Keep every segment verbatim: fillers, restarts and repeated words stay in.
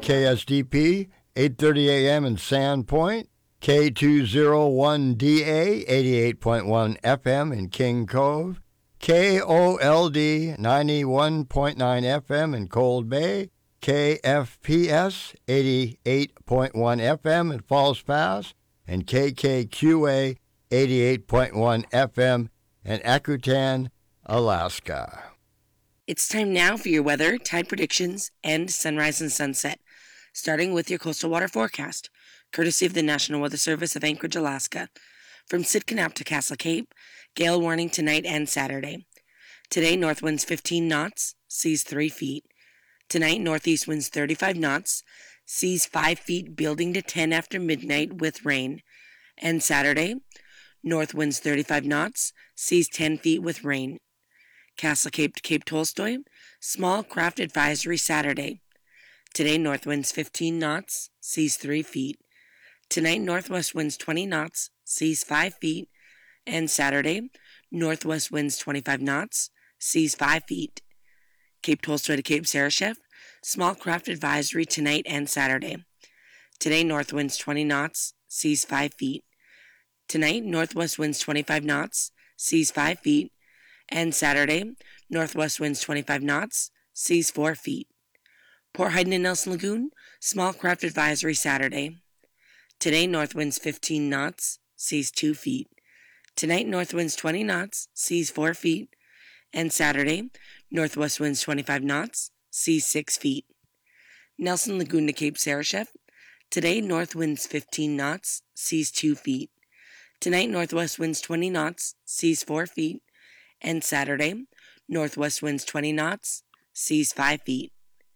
K S D P, eight thirty a.m. in Sandpoint, K two oh one D A, eighty-eight point one F M in King Cove, K O L D, ninety-one point nine F M in Cold Bay, K F P S, eighty-eight point one F M in Falls Pass, and K K Q A, eighty-eight point one F M in Akutan, Alaska. It's time now for your weather, tide predictions, and sunrise and sunset, starting with your coastal water forecast, courtesy of the National Weather Service of Anchorage, Alaska. From Sitkinnap to Castle Cape, gale warning tonight and Saturday. Today, north winds fifteen knots, seas three feet. Tonight, northeast winds thirty-five knots, seas five feet, building to ten after midnight with rain. And Saturday, north winds thirty-five knots, seas ten feet with rain. Castle Cape to Cape Tolstoy, small craft advisory Saturday. Today, north winds fifteen knots, seas three feet. Tonight, northwest winds twenty knots, seas five feet. And Saturday, northwest winds twenty-five knots, seas five feet. Cape Tolstoy to Cape Sarashef, small craft advisory tonight and Saturday. Today, north winds twenty knots, seas five feet. Tonight, northwest winds twenty-five knots, seas five feet. And Saturday, northwest winds twenty-five knots, seas four feet. Port Huyton and Nelson Lagoon, small craft advisory Saturday. Today, north winds fifteen knots, seas two feet. Tonight, north winds twenty knots, seas four feet. And Saturday, northwest winds twenty-five knots, seas six feet. Nelson Lagoon to Cape Sarashef. Today, north winds fifteen knots, seas two feet. Tonight, northwest winds twenty knots, seas four feet. And Saturday, northwest winds twenty knots, seas five feet.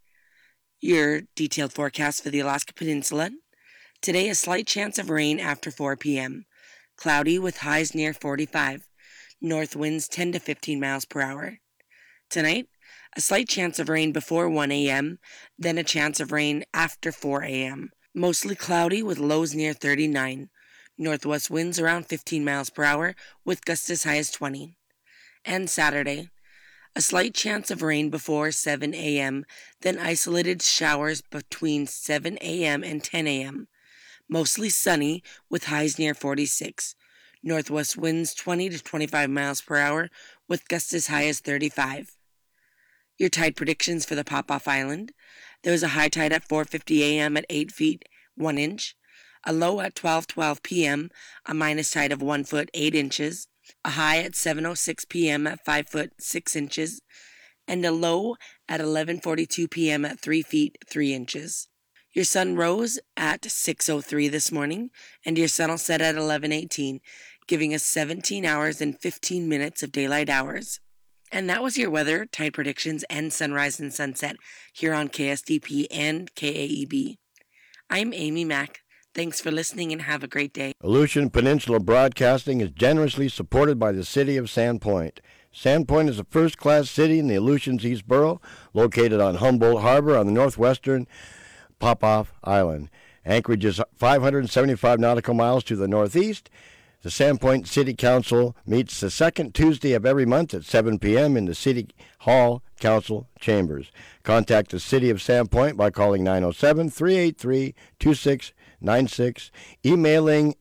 Your detailed forecast for the Alaska Peninsula. Today, a slight chance of rain after four p.m. Cloudy with highs near forty-five. North winds ten to fifteen miles per hour. Tonight, a slight chance of rain before one a.m., then a chance of rain after four a.m. Mostly cloudy with lows near thirty-nine. Northwest winds around fifteen miles per hour with gusts as high as twenty. And Saturday, a slight chance of rain before seven a.m., then isolated showers between seven a.m. and ten a.m. Mostly sunny with highs near forty-six. Northwest winds twenty to twenty-five miles per hour with gusts as high as thirty-five. Your tide predictions for the Pop-Off Island. There was a high tide at four fifty a.m. at eight feet, one inch. A low at twelve twelve p.m., a minus tide of one foot, eight inches. A high at seven oh six p.m. at five foot, six inches. And a low at eleven forty-two p.m. at three feet, three inches. Your sun rose at six oh three this morning, and your sun will set at eleven eighteen, giving us seventeen hours and fifteen minutes of daylight hours. And that was your weather, tide predictions, and sunrise and sunset here on K S D P and K A E B. I'm Amy Mack. Thanks for listening and have a great day. Aleutian Peninsula Broadcasting is generously supported by the city of Sandpoint. Sandpoint is a first-class city in the Aleutians East Borough, located on Humboldt Harbor on the northwestern Pop-Off Island. Anchorage is five hundred seventy-five nautical miles to the northeast. The Sandpoint City Council meets the second Tuesday of every month at seven p.m. in the City Hall Council Chambers. Contact the City of Sandpoint by calling nine oh seven, three eight three, two six nine six, emailing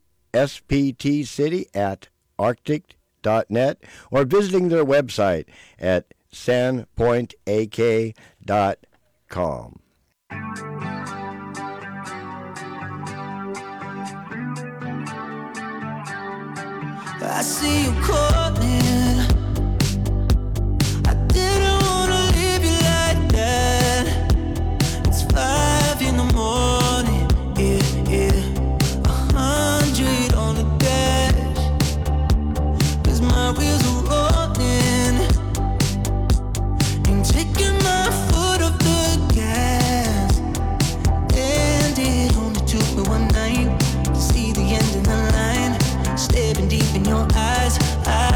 sptcity at arctic dot net, or visiting their website at sandpoint a k dot com. I see you calling. I didn't wanna leave you like that. It's five in the morning, yeah, yeah. A hundred on the dash, 'cause my wheels are rolling. Ain't taking my foot off the gas. And it only took me one night to see the end of the line. Staring deep in your eyes, I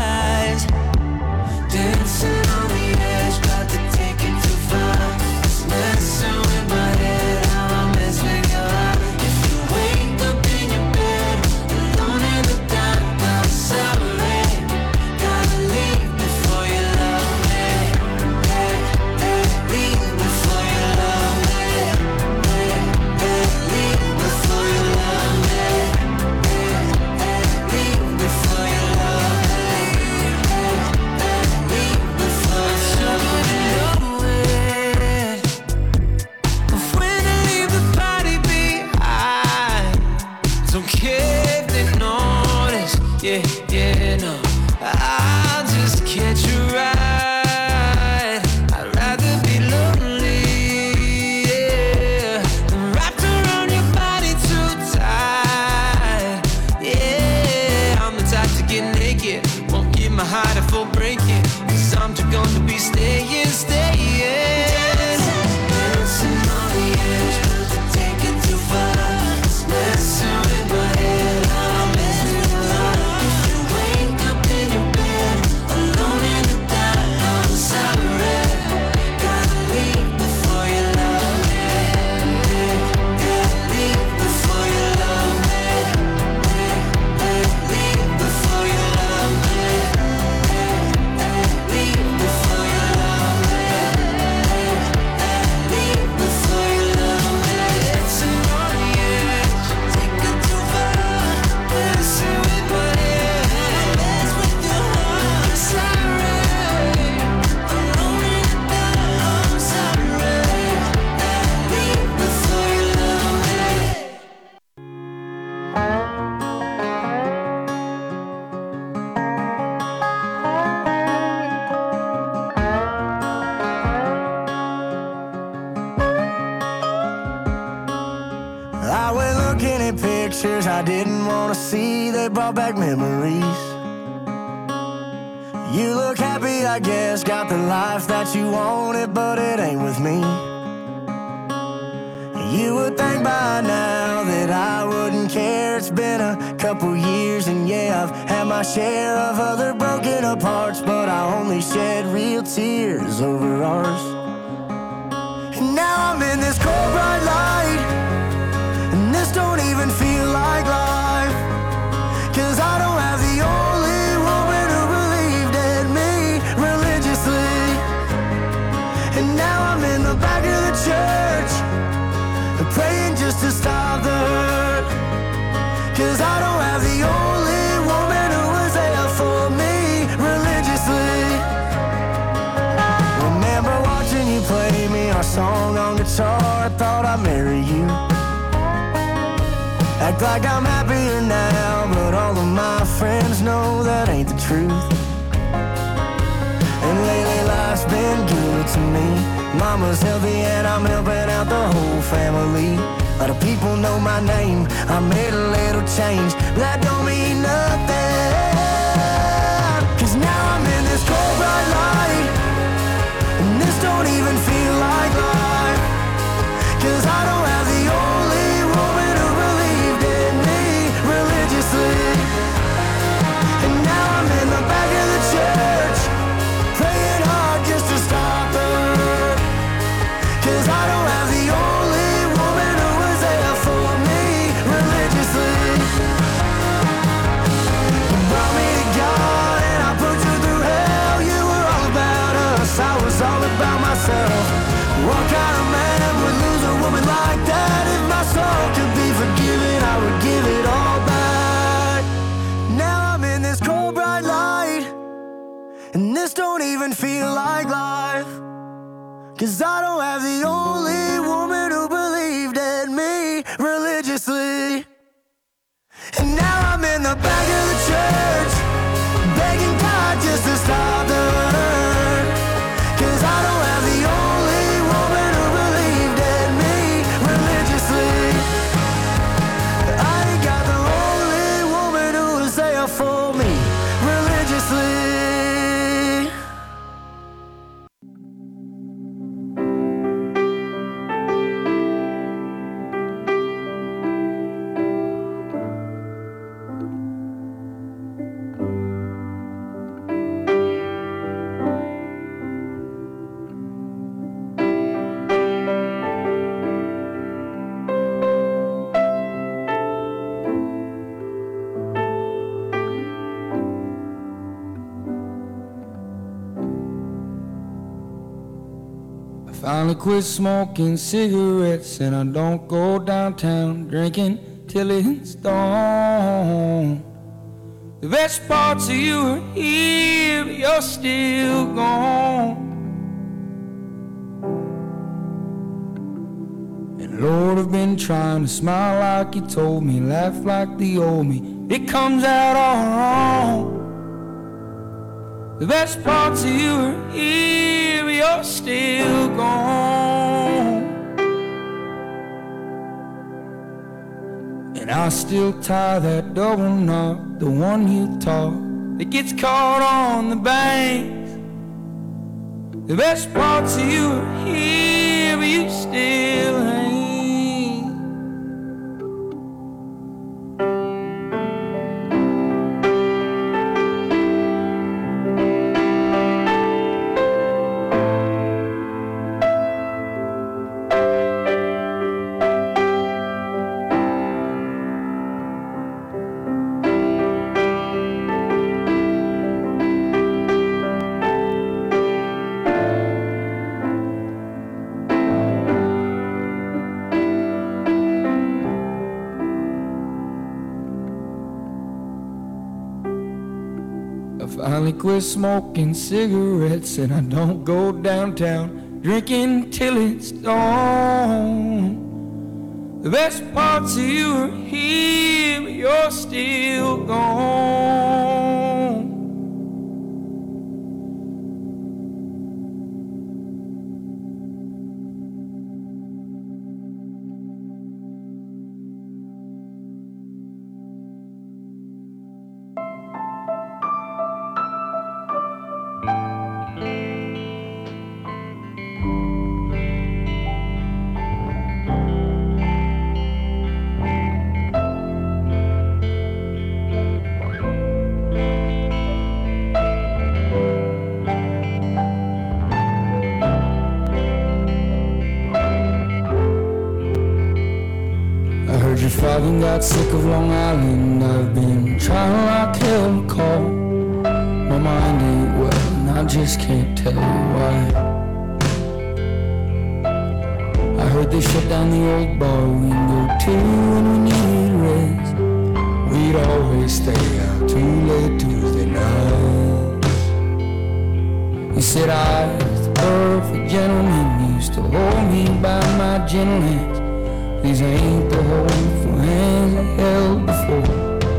I went looking at pictures I didn't want to see. They brought back memories. You look happy, I guess, got the life that you wanted, but it ain't with me. You would think by now that I wouldn't care. It's been a couple years and yeah, I've had my share of other broken apart, but I only shed real tears over ours. And now I'm in this cold bright light, and this don't even feel like life, 'cause I don't have the only woman who believed in me religiously. And now I'm in the back of the church, praying just to stop the hurt, 'cause I don't have the only woman who was there for me religiously. Remember watching you play me our song on guitar, I thought I'd marry you. Act like I'm happier now, but all of my friends know that ain't the truth. And lately life's been good to me. Mama's healthy and I'm helping out the whole family. A lot of people know my name, I made a little change, but that don't mean nothing, 'cause now I'm in this cold bright light, and this don't even feel like life, 'cause I don't have the only woman who believed in me religiously. And now I'm in the back of the church, praying hard just to stop the hurt, 'cause I don't have the only woman who was there for me religiously. You brought me to God and I put you through hell. You were all about us, I was all about myself. What kind of man would lose a woman like that? If my soul could be forgiven, I would give it all back. Now I'm in this cold bright light, and this don't even feel like life, 'cause I don't have the only woman who believed in me religiously. And now I'm in the back of the church, begging God just to stop the hurt, 'cause I don't have the only woman who believed in me religiously. I ain't got the only woman who was there for me religiously. Finally quit smoking cigarettes, and I don't go downtown drinking till it's dawn. The best parts of you are here, but you're still gone. And Lord, I've been trying to smile like you told me, laugh like the old me, it comes out all wrong. The best parts of you are here, but you're still gone. And I still tie that double knot, the one you taught, that gets caught on the banks. The best parts of you are here, but you still hang. Finally quit smoking cigarettes, and I don't go downtown drinking till it's dawn. The best parts of you are here, but you're still gone. your father got sick of Long Island. I've been trying like hell to call. My mind ain't well and I just can't tell you why. I heard they shut down the old bar we go to when we needed rest. We'd always stay out too late Tuesday nights. He said I was the perfect gentleman. He used to hold me by my gentle hands. These ain't the hopeful hands I held before.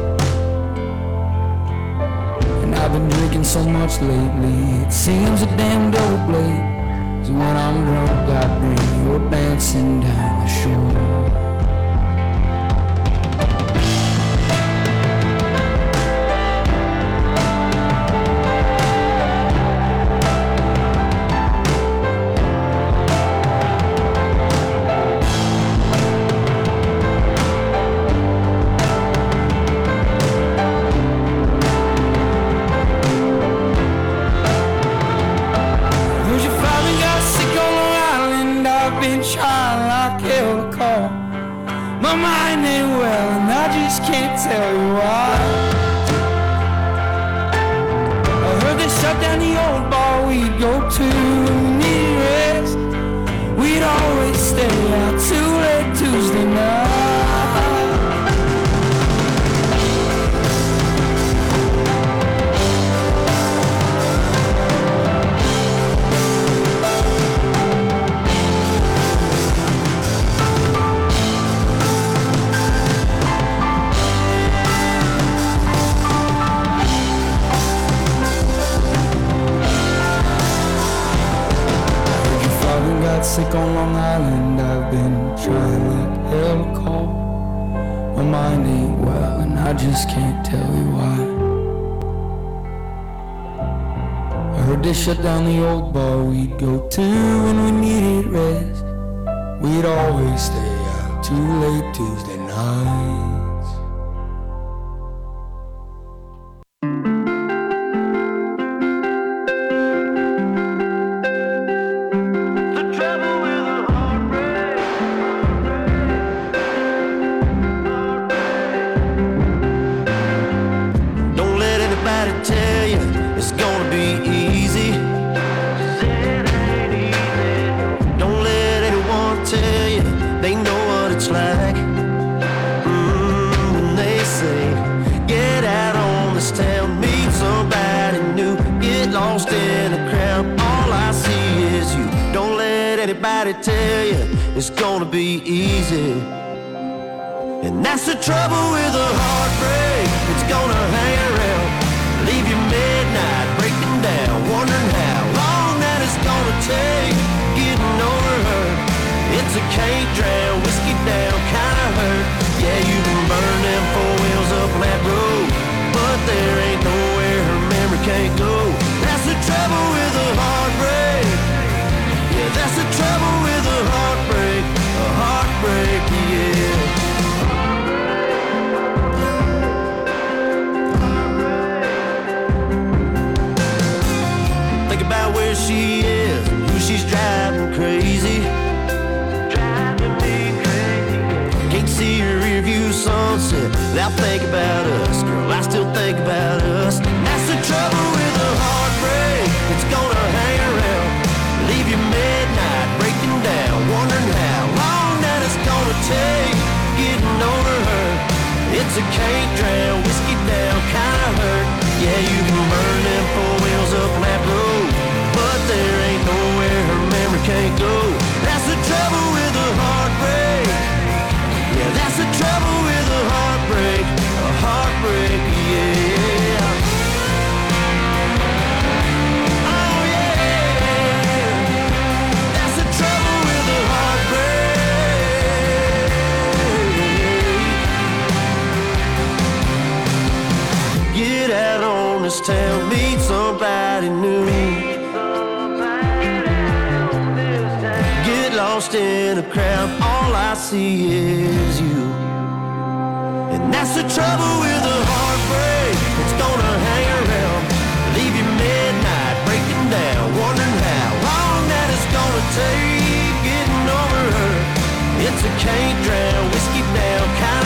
And I've been drinking so much lately, it seems a damn double blade. So when I'm drunk I bring you dancing down the shore. Sick on Long Island, I've been trying like hell to call. My mind ain't well and I just can't tell you why. I heard they shut down the old bar we'd go to when we needed rest. We'd always stay out too late Tuesday nights. Tell you it's gonna be easy, and that's the trouble with a heartbreak. It's gonna hang around, leave you midnight breaking down, wondering how long that it's gonna take getting over her. It's a can't drown, whiskey down kind of hurt. Yeah, you can burn them four wheels up on that road, but there ain't nowhere her memory can't go. That's the trouble with a heartbreak. Yeah, that's the trouble with a heartbreak, a heartbreak, yeah. Think about where she is, who she's driving crazy. Driving me crazy. Can't see her rear view sunset without thinking about us. Girl, I still think about us. That's the trouble with a heartbreak. It's gonna hang around, leave you midnight breaking down, wondering how long that it's gonna take getting over her. It's a can't drown, whiskey down kind of hurt. Yeah, you can burn them four wheels up on that road, but there ain't nowhere her memory can't go. That's the trouble with a heartbreak. Yeah, that's the trouble with a heartbreak, a heartbreak, yeah. Get out on this town, meet somebody new. Get lost in a crowd, all I see is you. And that's the trouble with a heartbreak. It's gonna hang around, leave you midnight breaking down, wondering how long that it's gonna take getting over her. It's a can't drown, whiskey down kind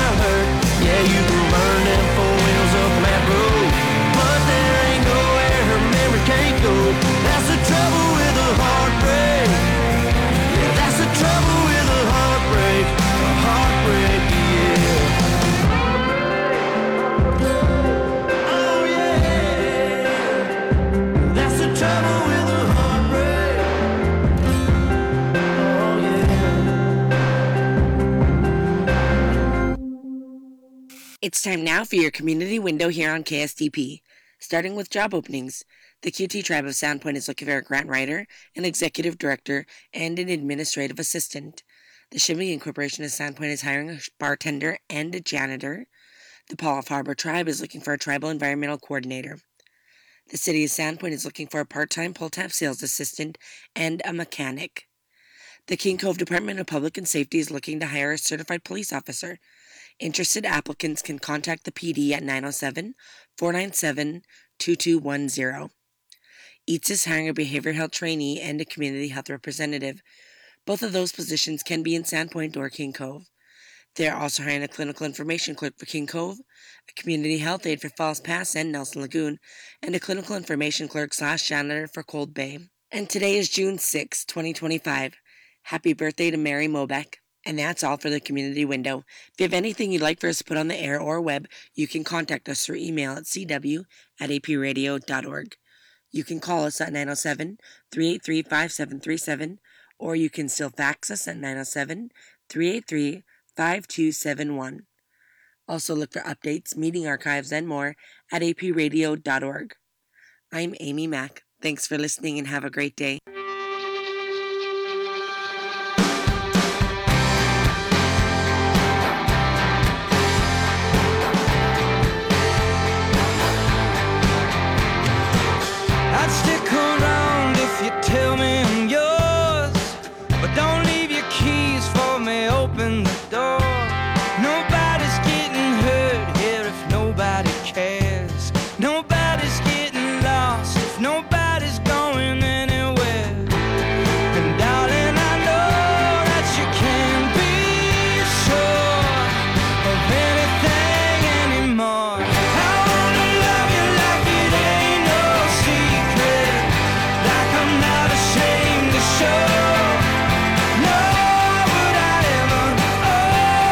It's time now for your community window here on K S T P. Starting with job openings, the Q T Tribe of Sandpoint is looking for a grant writer, an executive director, and an administrative assistant. The Sheboygan Corporation of Sandpoint is hiring a bartender and a janitor. The Paul Harbor Tribe is looking for a tribal environmental coordinator. The City of Sandpoint is looking for a part-time pull-tab sales assistant and a mechanic. The King Cove Department of Public and Safety is looking to hire a certified police officer. Interested applicants can contact the P D at nine oh seven, four nine seven, two two one zero. Eats is hiring a behavioral health trainee and a community health representative. Both of those positions can be in Sandpoint or King Cove. They are also hiring a clinical information clerk for King Cove, a community health aide for Falls Pass and Nelson Lagoon, and a clinical information clerk slash janitor for Cold Bay. And today is June sixth, twenty twenty-five. Happy birthday to Mary Mobeck. And that's all for the community window. If you have anything you'd like for us to put on the air or web, you can contact us through email at c w at a p radio dot org. You can call us at nine oh seven, three eight three, five seven three seven, or you can still fax us at nine oh seven, three eight three, five two seven one. Also look for updates, meeting archives, and more at a p radio dot org. I'm Amy Mack. Thanks for listening and have a great day. I'd stick around if you tell me I'm yours, but don't leave your keys for me, open the door. Nobody's getting hurt here if nobody cares. Nobody's getting lost if nobody's going anywhere. And darling, I know that you can't be sure of anything anymore. I wanna love you like it ain't no secret, like I'm not ashamed to show. No, would I ever, oh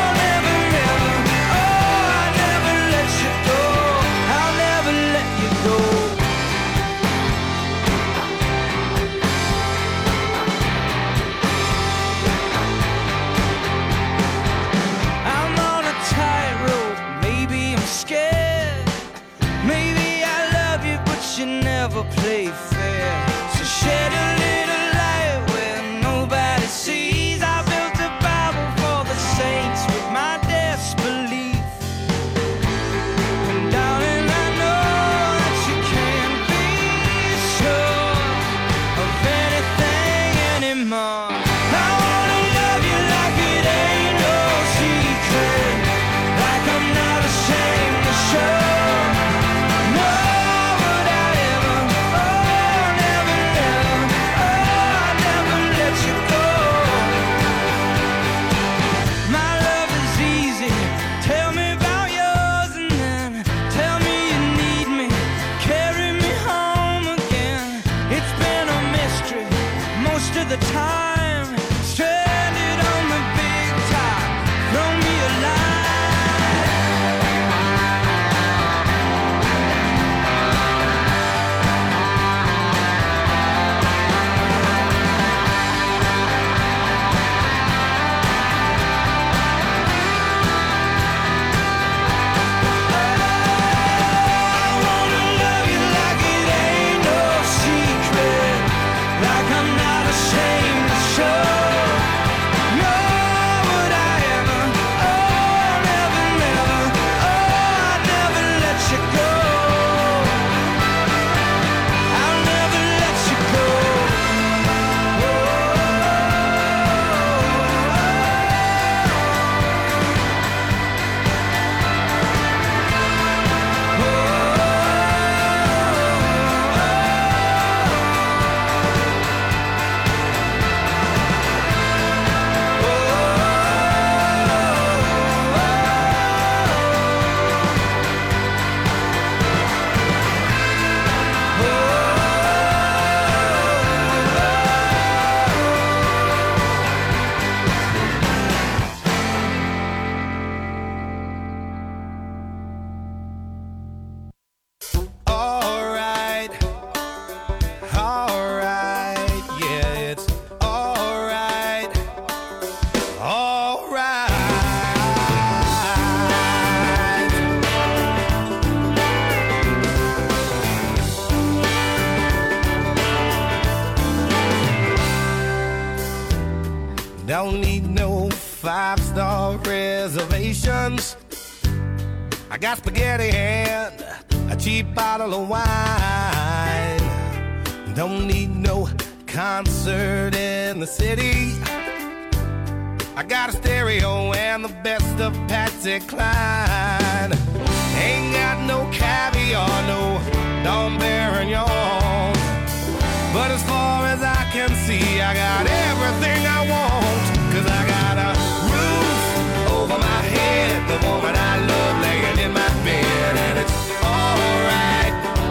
don't need no five-star reservations. I got spaghetti and a cheap bottle of wine. Don't need no concert in the city. I got a stereo and the best of Patsy Cline. Ain't got no caviar, no Dom Perignon. But as far as I can see, I got everything I want. Cause I got a roof over my head, the woman I love laying in my bed. And it's alright,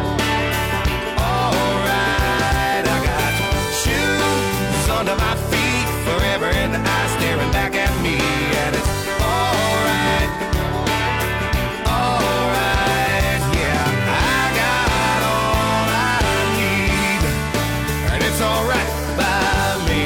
alright. I got shoes under my feet, forever in the eye staring back at me. And it's alright, alright. Yeah, I got all I need, and it's alright by me.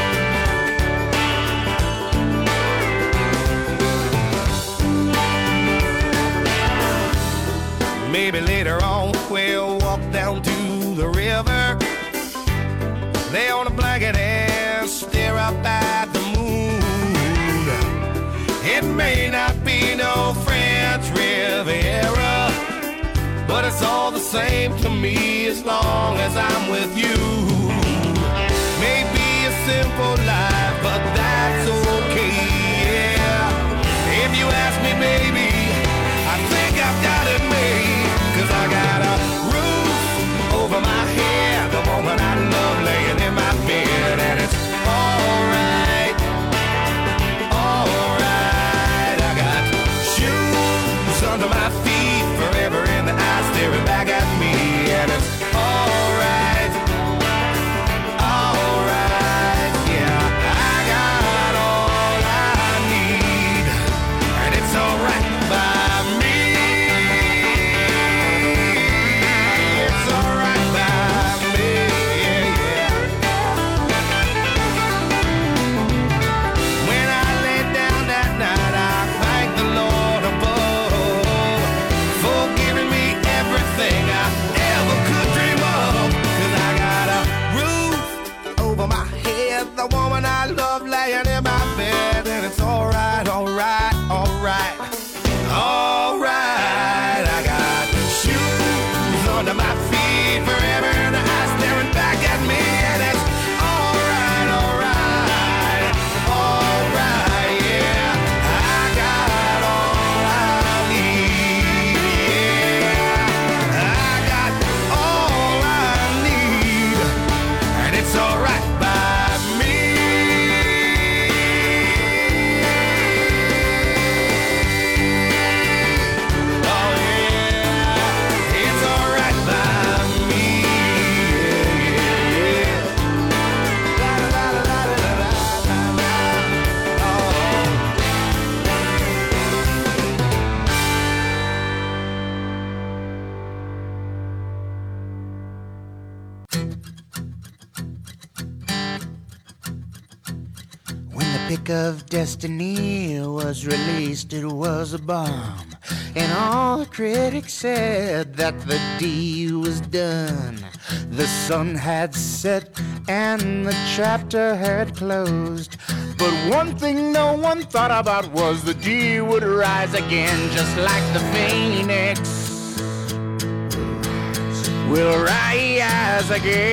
Maybe later on we'll walk down to the river, lay on a blanket and stare up at the moon. It may not be no French Riviera, but it's all the same to me as long as I'm with you. Maybe a simple life, but that's okay, yeah. If you ask me, baby, I think I've got it made. Cause I got a roof over my head, the woman I love laying in my bed. And it's alright, alright. I got shoes under my feet, forever in the eye staring back at me. And it's alright, alright. Yeah, I got all I need, and it's alright by me. It's alright by me, yeah, yeah. When I lay down that night, I thank the Lord above for giving me everything I ever could dream of. Cause I got a roof over my head, the woman I love laying in my bed. And it's alright, alright, alright, alright. I got shoes under my feet, forever in the eye staring back at me. And it's alright, alright, alright, yeah. I got all I need, yeah. I got all I need, and it's alright by me. Oh yeah, it's alright by me, yeah, yeah, yeah. La la la la la la la la. Oh. When the pick of destiny was released, it was a bomb. And all the critics said that the deed was done. The sun had set and the chapter had closed. But one thing no one thought about was the deed would rise again, just like the phoenix will rise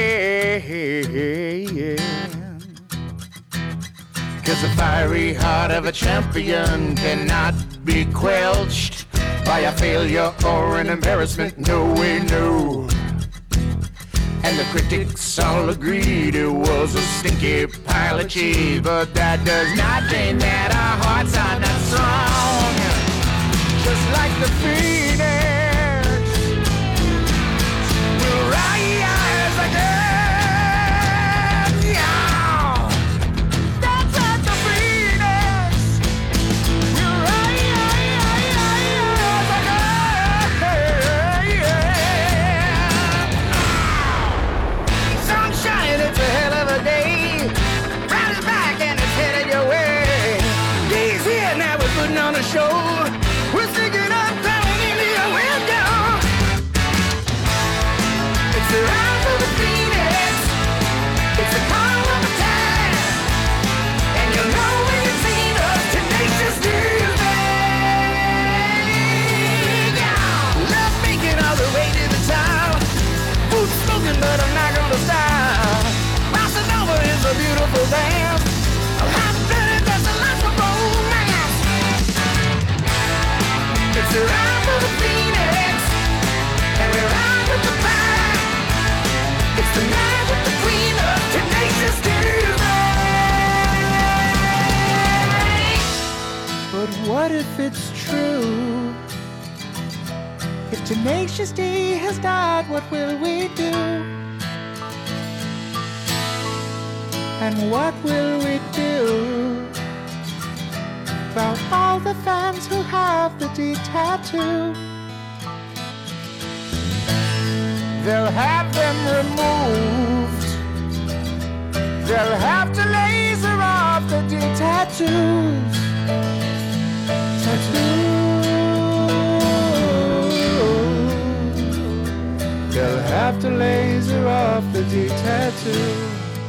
again. Cause the fiery heart of a champion cannot be quenched by a failure or an embarrassment, no way, no. And the critics all agreed it was a stinky pile of cheese, but that does not mean that our hearts are not strong. Just like the phoenix will rise again. Yeah. That's like the phoenix will rise again. Yeah. Sunshine, it's a hell of a day. Round it back and it's headed your way. Days here now, we're putting on a show. We're sticking up, climbing into your window. It's the rise of the phoenix. It's the call of the time. And you know But what if it's true? If Tenacious D has died, what will we do? And what will we do about all the fans who have the D tattoo? They'll have them removed. They'll have to laser off the D tattoos. Tattoos. They'll have to laser off the D tattoo.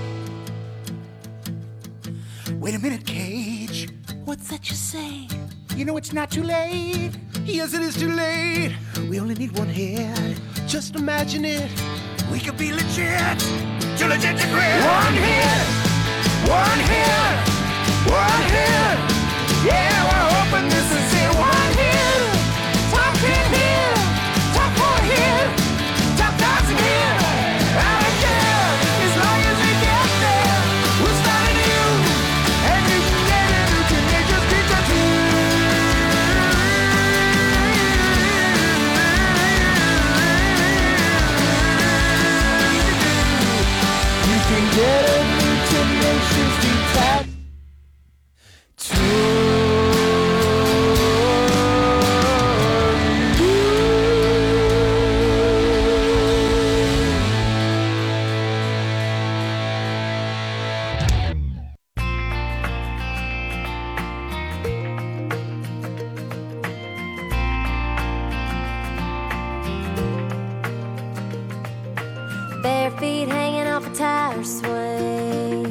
Wait a minute, Cage. What's that you say? You know it's not too late. Yes, it is too late. We only need one hit. Just imagine it. We could be legit. Too legit to quit. One hit, one hit, one hit. Yeah, we're hoping this is it. One hit, top ten hit, top four hit, top thousand hit. I don't care, as long as we get there. We'll start anew, and you can get it. You can make just be tattoo. You can get a new Tenacious D tattoo. Bare feet hanging off a tire swing,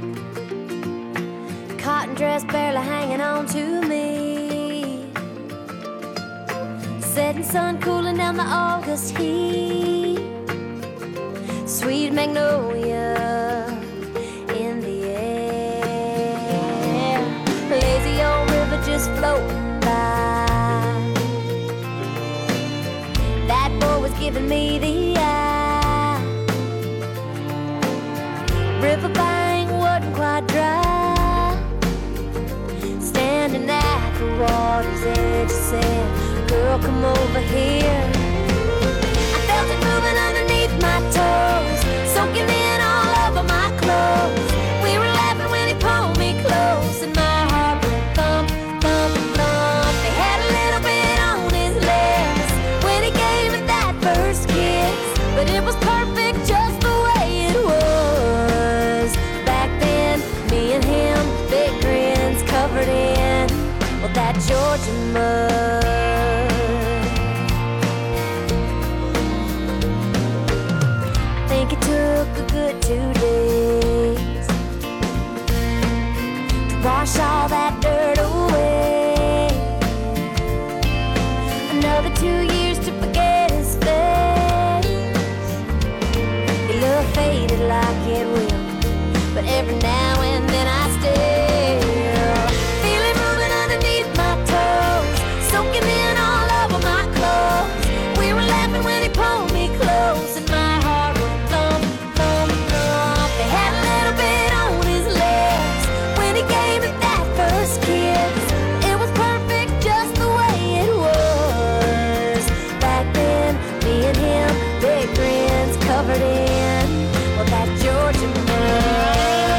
cotton dress barely hanging on to me, setting sun cooling down the August heat, sweet magnolia in the air, lazy old river just floating by. That boy was giving me the eye. Riverbank wasn't quite dry. Standing at the water's edge, said, "Girl, come over here." I felt it moving underneath my toes, soaking in all over my clothes. We were laughing when he pulled me close, and my heart went thump, thump, thump. They had a little bit on his lips when he gave me that first kiss, but it was perfect just the way it was. Back then, me and him, big grins covered in, well, that Georgia mud. Think it took a good two days to wash all that dirt away. Another two years to forget his face. He looked faded like it will, but every now and then I still feel it moving underneath my toes, soaking in all over my clothes. We were laughing when he pulled me close, and my heart went thump, thump, thump. They had a little bit on his lips when he gave me that first kiss. It was perfect just the way it was. Back then, me and him, big grins covered in, well, that Georgia mud.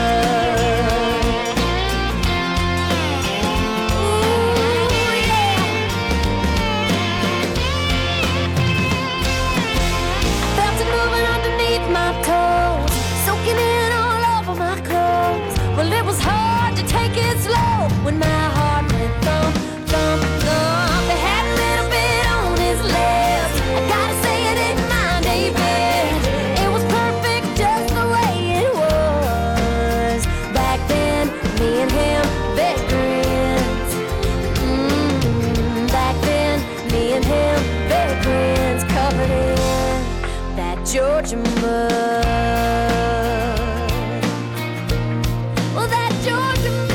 When my heart went thump, thump, thump. They had a little bit on his lips. I gotta say it ain't mine, David. It was perfect just the way it was. Back then, me and him, big grins. Mm, back then, me and him, big grins covered in that Georgia mud. Well, that Georgia mud.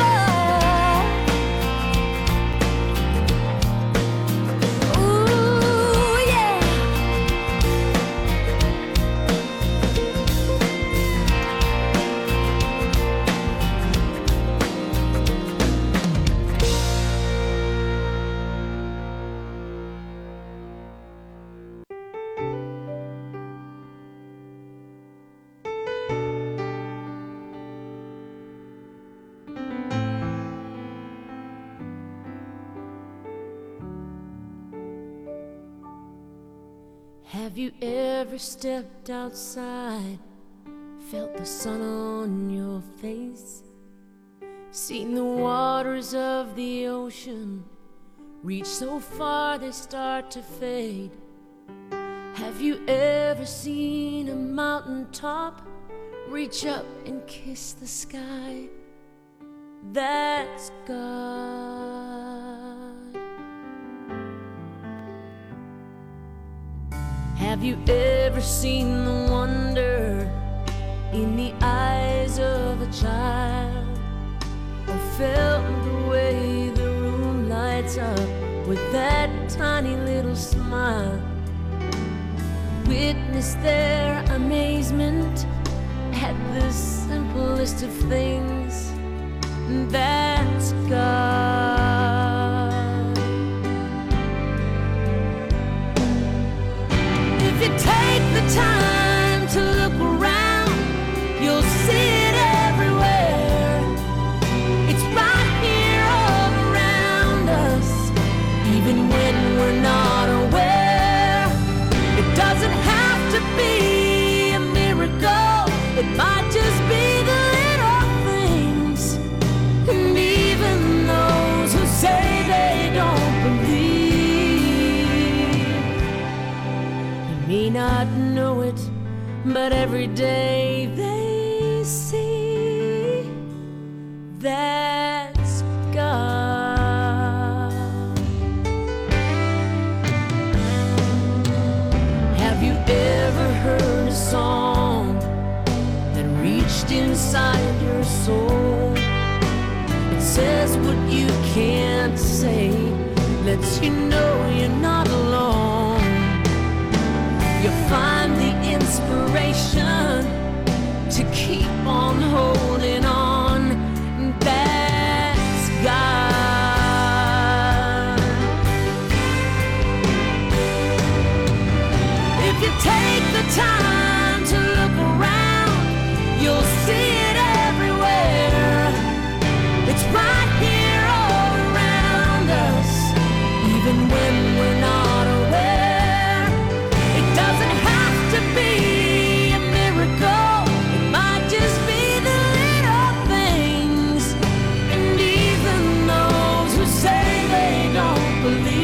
Have you ever stepped outside, felt the sun on your face, seen the waters of the ocean reach so far they start to fade? Have you ever seen a mountain top reach up and kiss the sky? That's God. Have you ever seen the wonder in the eyes of a child, or felt the way the room lights up with that tiny little smile? Witness their amazement at the simplest of things. That's God. If you take the time to look around, you'll see it everywhere. It's right here all around us, even when we're not aware. It doesn't have to be a miracle. It might just be the little things. And even those who say they don't believe, you may not know it, but every day they see. That's God. Have you ever heard a song that reached inside your soul? It says what you can't say, lets you know you're not alone. You'll find the inspiration to keep on holding on. That's God. If you take the time to look around, you'll see it everywhere. It's right here all around us, even when we're not aware. It doesn't have to be a miracle. It might just be the little things. And even those who say they don't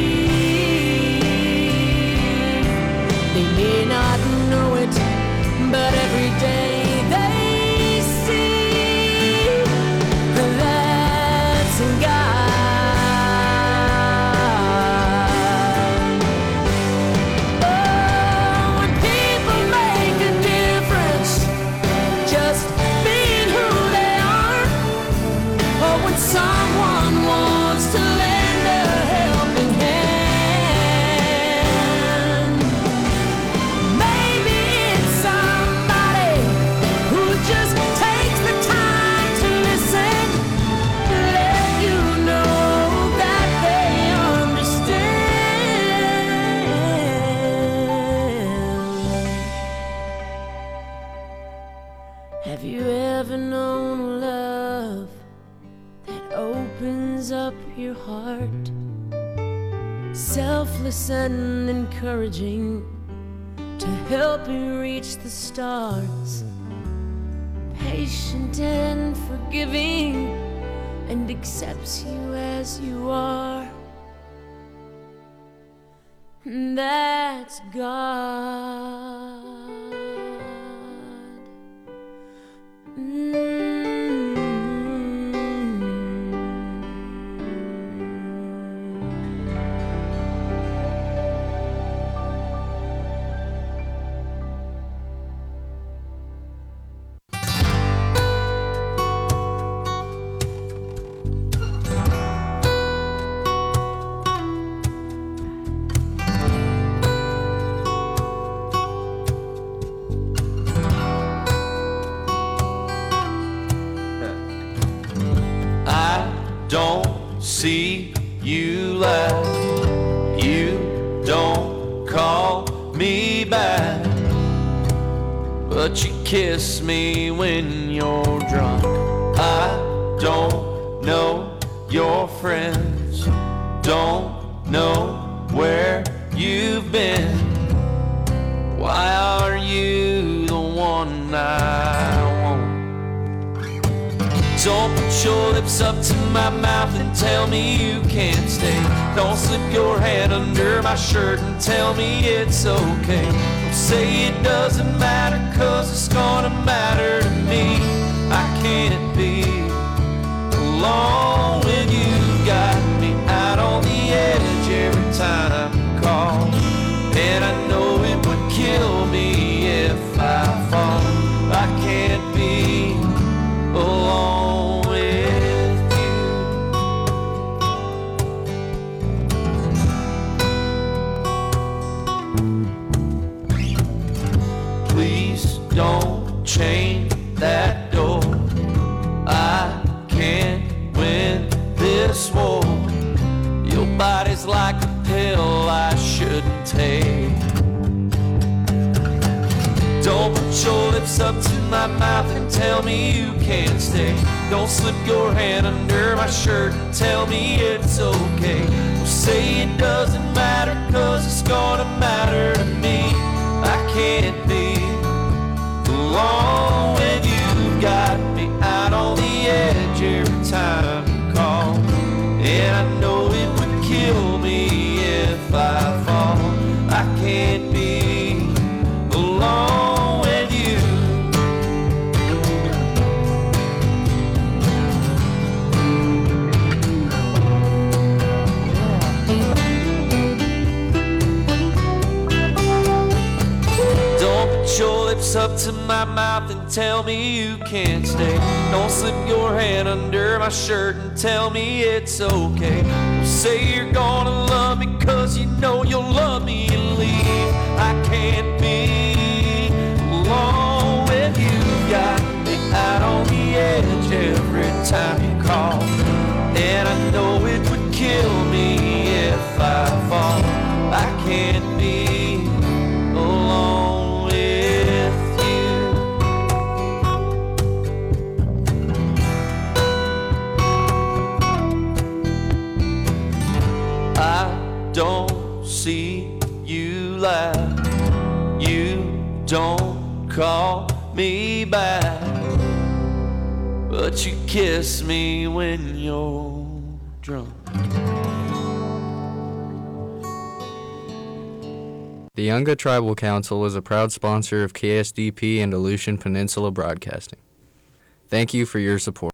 believe, they may not know it, but every day they see. That's God. Oh, when people make a difference, just being who they are, or when someone wants to lend a helping hand. Maybe it's somebody who just takes the time to listen, to let you know that they understand. Have you ever known love that opens up your heart, selfless and encouraging, to help you reach the stars, patient and forgiving, and accepts you as you are? That's God. Don't see you laugh, you don't call me back, but you kiss me when you're drunk. I don't know your friends, don't know where you've been, Don't put your lips up to my mouth and tell me you can't stay. Don't slip your hand under my shirt and tell me it's okay. Don't say it doesn't matter, cause it's gonna matter to me. I can't be alone when you got me out on the edge every time you call. And I know it would kill me if I fall. I can't be alone with you. Please don't chain that door. I can't win this war. Your body's like a pill I shouldn't take. Don't put your lips up to my mouth and tell me you can't stay. Don't slip your hand under my shirt and tell me it's okay. Don't say it doesn't matter, cause it's gonna matter to me. I can't be alone when you got me out on the edge every time you call. And I know it would kill me if I fall. I can't be alone with you. Don't put your lips up to my mouth and tell me you can't stay. Don't slip your hand under my shirt and tell me it's okay. Don't say you're gonna love me, cause you know you'll love me and leave. I can't be alone when you got me out on the edge every time you call. And I know it would kill me if I fall. I can't be alone with you. I don't see you laugh. You don't call me back, but you kiss me when you're drunk. The Yunga Tribal Council is a proud sponsor of K S D P and Aleutian Peninsula Broadcasting. Thank you for your support.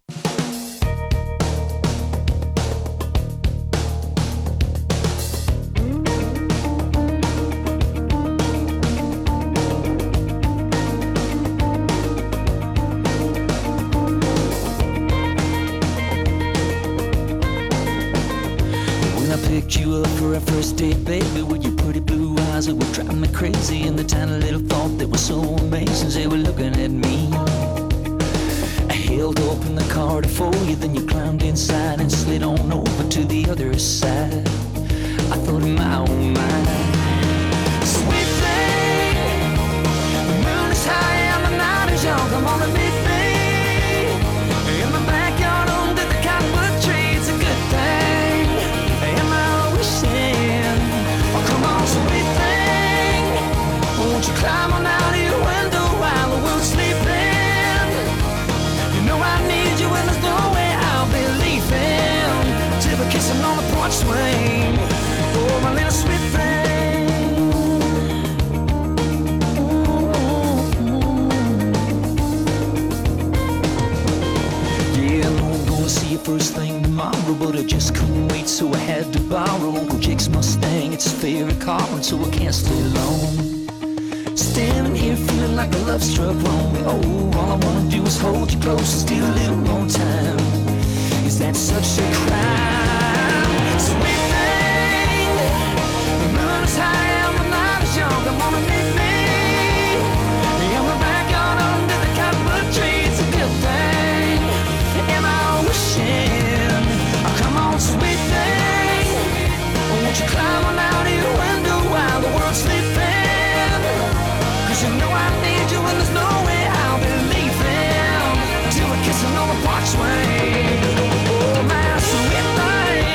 You up for our first date, baby, with your pretty blue eyes that would drive me crazy, and the tiny little thought that was so amazing, they were looking at me. I held open the car to for you, then you climbed inside and slid on over to the other side. I thought, my oh my, sweet thing, the moon is high and the night is young. Come on and meet me in the backyard under the cottonwood tree. It's a good thing. Sweet thing, won't you climb on out of your window while the world's sleeping? You know I need you and there's no way I'll be leaving till we're kissing on the porch swing. Oh, my little sweet thing. Yeah, I know I'm gonna see you first thing tomorrow, but I just couldn't wait, so I had to borrow Uncle Jake's Mustang. It's his favorite car, and so I can't stay long. Standing here feeling like a love struck wrong. Oh, all I wanna do is hold you close and steal a little more time. Is that such a crime? Sweet thing, the moon is high and the night is young. Come on and meet me in the backyard under the cottonwood tree. It's a good thing. Am I wishing? Oh, come on, sweet thing, won't you climb on out of your window while the world's sleeping? Cause you know I need you and there's no way I'll be leaving till we're kissing on the porch swing. Oh, my sweet thing.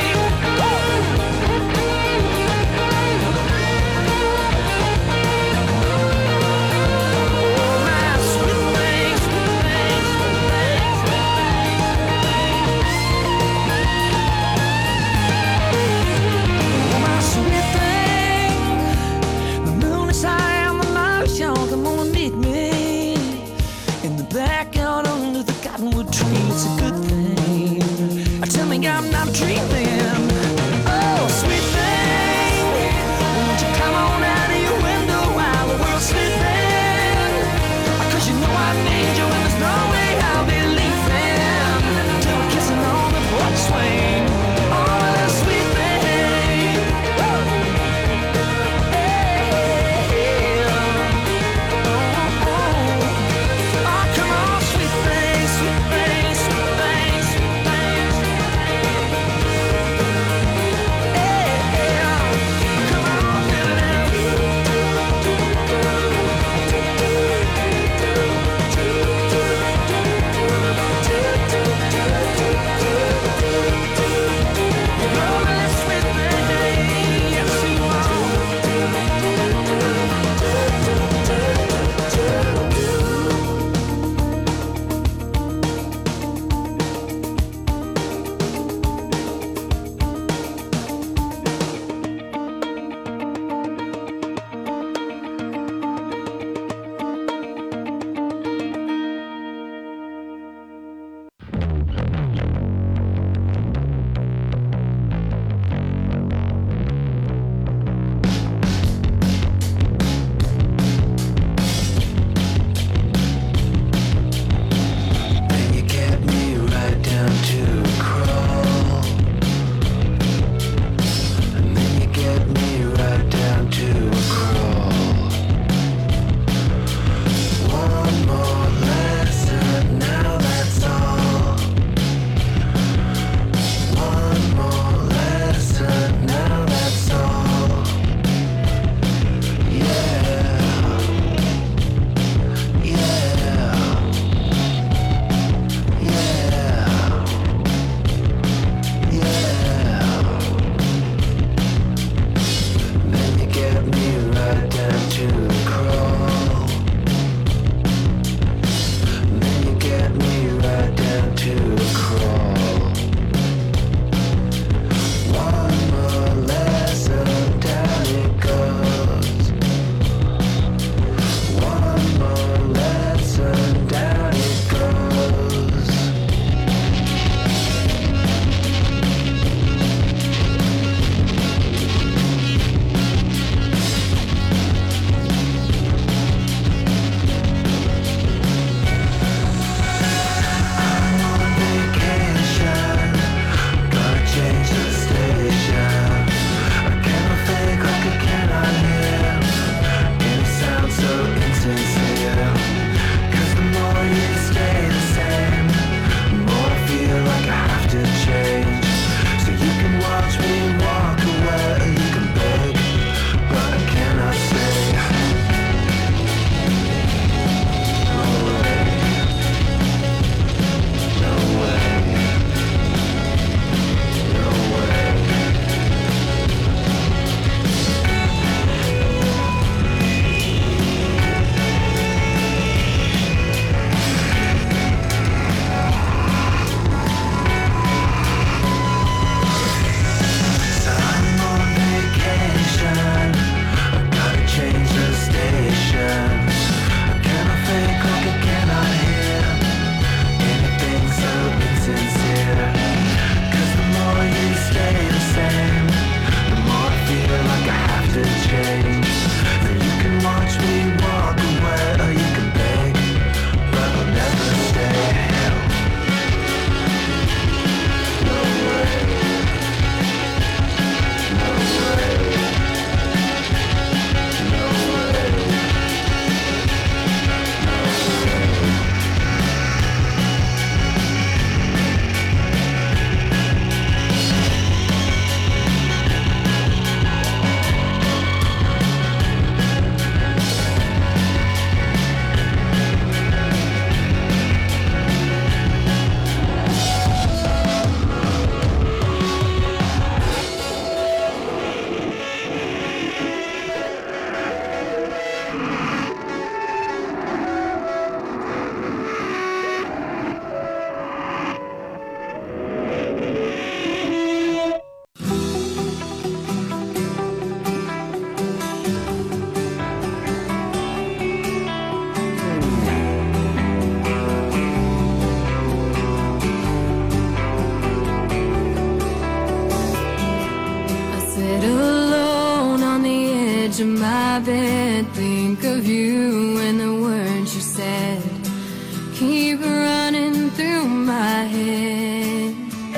Sit alone on the edge of my bed, think of you and the words you said keep running through my head.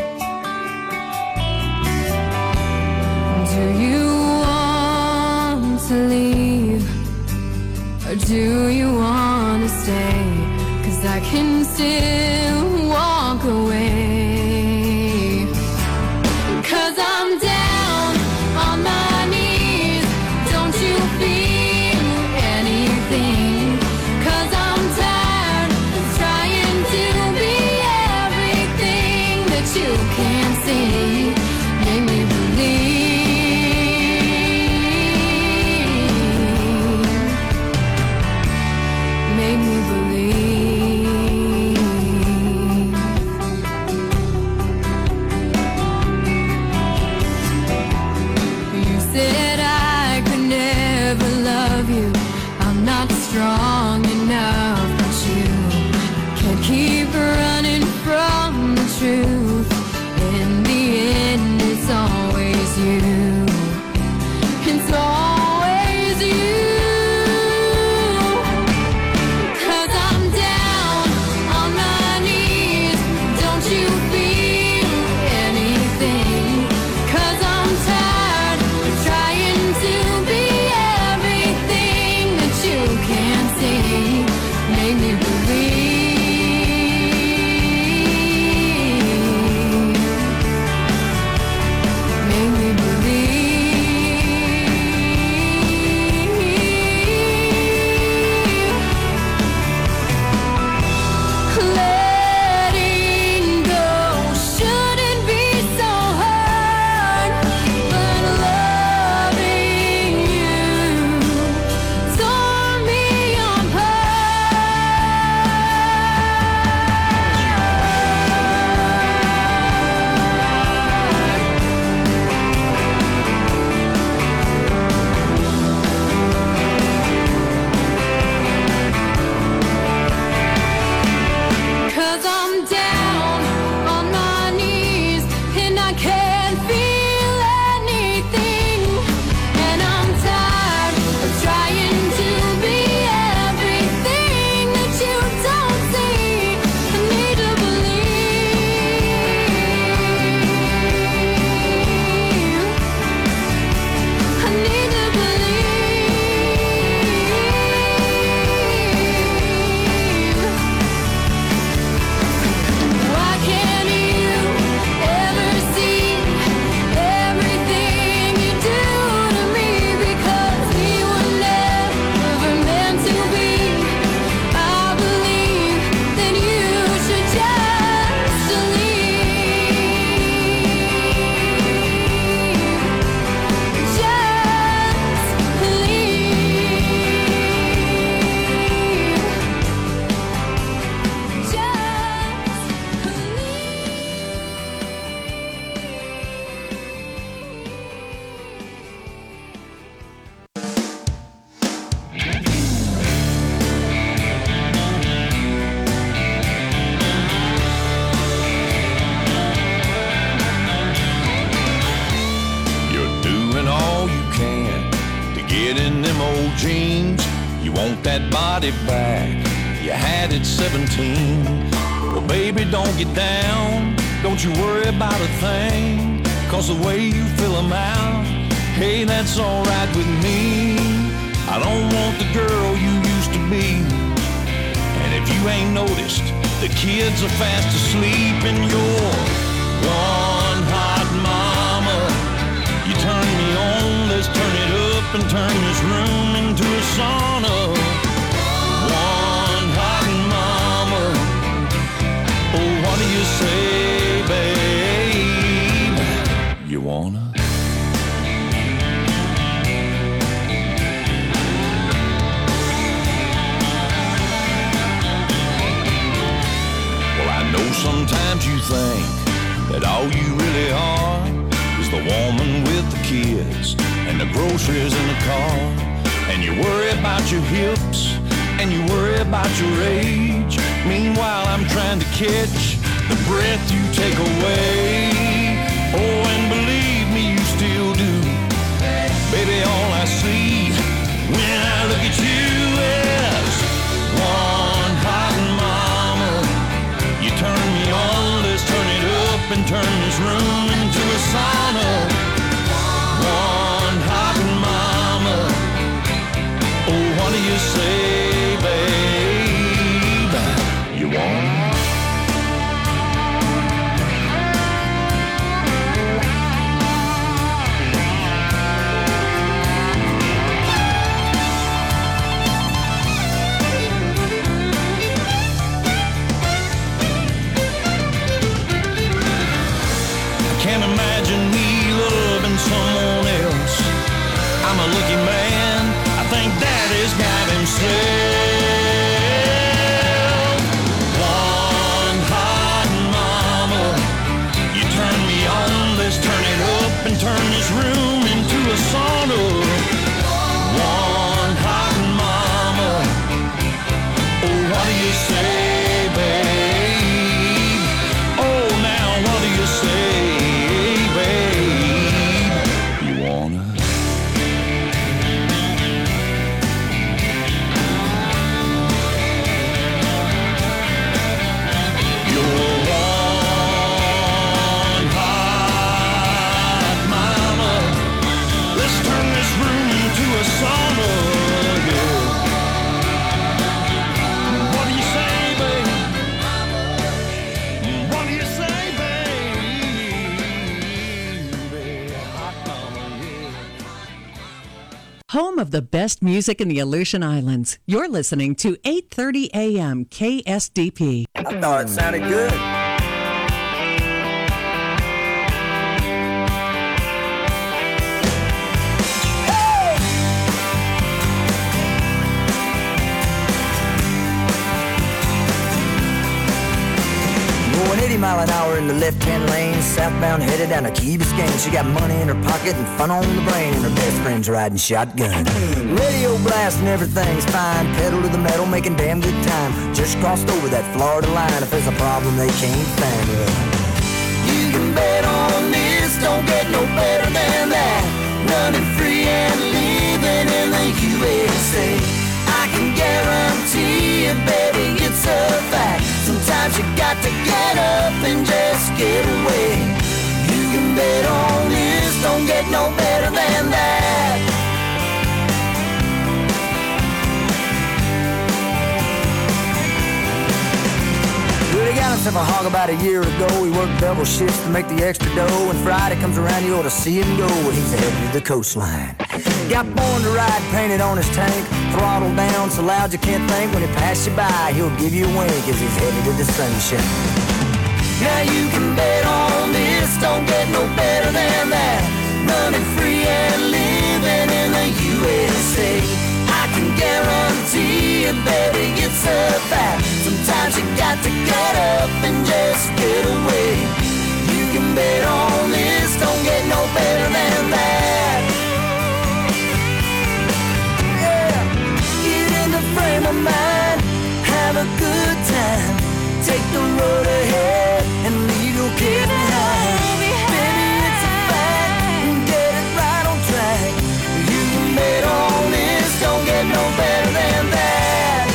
Do you want to leave, or do you want to stay? 'Cause I can still walk away. 'Cause I'm down on my knees, don't you feel anything? 'Cause I'm tired of trying to be everything that you can't see. Make me believe. Make me believe. You said I could never love you. I'm not strong enough, but you can't keep running from the truth. In the end, it's always you. It's always you. 'Cause I'm down on my knees, don't you feel anything? 'Cause I'm tired of trying to be everything that you can't see. Make me believe. Make me believe. Letting go shouldn't be so hard, but loving you tore me apart. 'Cause I'm down on my knees and I can't feel anything. And I'm tired of trying to be everything that you don't see. I need to believe. I need to believe. Why can't you ever see everything you do to me? Because we were never meant to be. I believe that you should just leave. Just leave. Just You're doing all you can to get in them old jeans. You want that body back you had at seventeen. Well, baby, don't get down. Don't you worry about a thing. 'Cause the way you fill 'em out, hey, that's alright with me. I don't want the girl you used to be. And if you ain't noticed, the kids are fast asleep and you're one hot mama. You turn me on, let's turn it up and turn this room into a sauna. One hot mama. Oh, what do you say, babe? You wanna? Well, I know sometimes you think that all you really are is the woman with the kids and the groceries in the car. And you worry about your hips and you worry about your age. Meanwhile, I'm trying to catch the breath you take away. Oh, and believe me, you still do I'm a lucky man. I think that is God himself. One hot mama, you turn me on, let's turn it up and turn this room into a sauna. One hot mama, oh, what do you say, babe? Oh, now what do you say, babe? You wanna? You're one hot mama. Let's turn this room into a sauna, yeah. What do you say, babe? What do you say, babe? Hot mama, yeah. Home of the best music in the Aleutian Islands. You're listening to eight thirty A M K S D P. I thought it sounded good. Going eighty mile an hour in the left-hand lane, southbound headed down to Key Biscayne. She got money in her pocket and fun on the brain, and her best friend's riding shotgun. Radio blast and everything's fine, pedal to the metal, making damn good time. Just crossed over that Florida line. If there's a problem, they can't find her. You can bet on this, don't get no better than that. Running free and living in the U S A. I can guarantee you, baby, it's a fact. Sometimes you got to get up and just get away. You can bet on this, don't get no better than that. Well, he got himself a hog about a year ago. He worked double shifts to make the extra dough. And Friday comes around, you ought to see him go. He's headed to the coastline. Got born to ride painted on his tank. Throttle down so loud you can't think. When he passes you by, he'll give you a wink as he's headed to the sunshine. Now you can bet on this, don't get no better than that. Running free and living in the U S A. I can guarantee you, baby, it's a fact. Sometimes you got to get up and just get away. You can bet on this, don't get no better than that. Yeah, get in the frame of mind, have a good time. Take the road ahead and leave your kid behind. Baby, it's a fact, get it right on track. You can bet on this, don't get no better than that.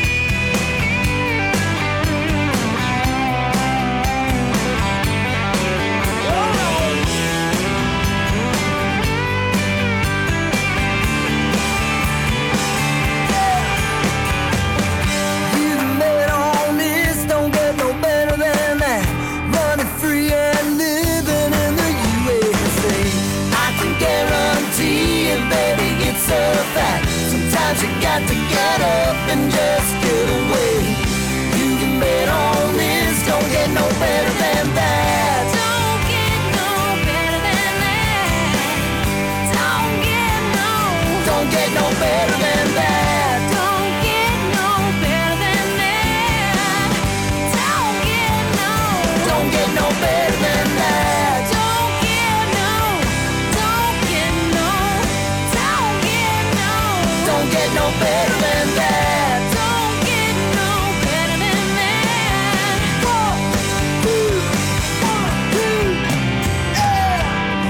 You can bet on this, don't get no better than that. Running free and living in the U S A. I can guarantee you, baby, it's a fact. Sometimes you got to get up and just get away. You can bet on this, don't get no better than that. Don't get no better than that. Don't get no. Don't get no better than that. Don't get no better than that. Don't get no. Don't get no better than that. Don't get no. Don't get no. Don't get no. Don't get no better than that. Don't get no better than that. One, two, one, two, yeah.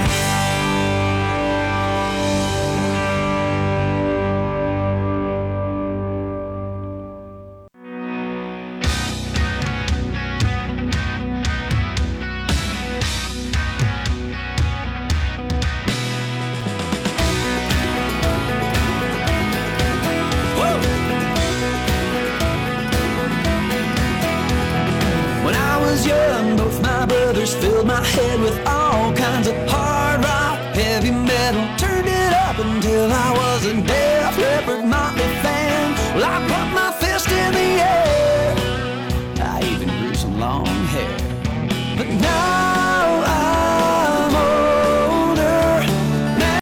When I was young, both my brothers filled my head with all kinds of hard rock, heavy metal. Turned it up until I was a Def Leppard Motley fan. Well, I put my fist in the air. I even grew some long hair. But now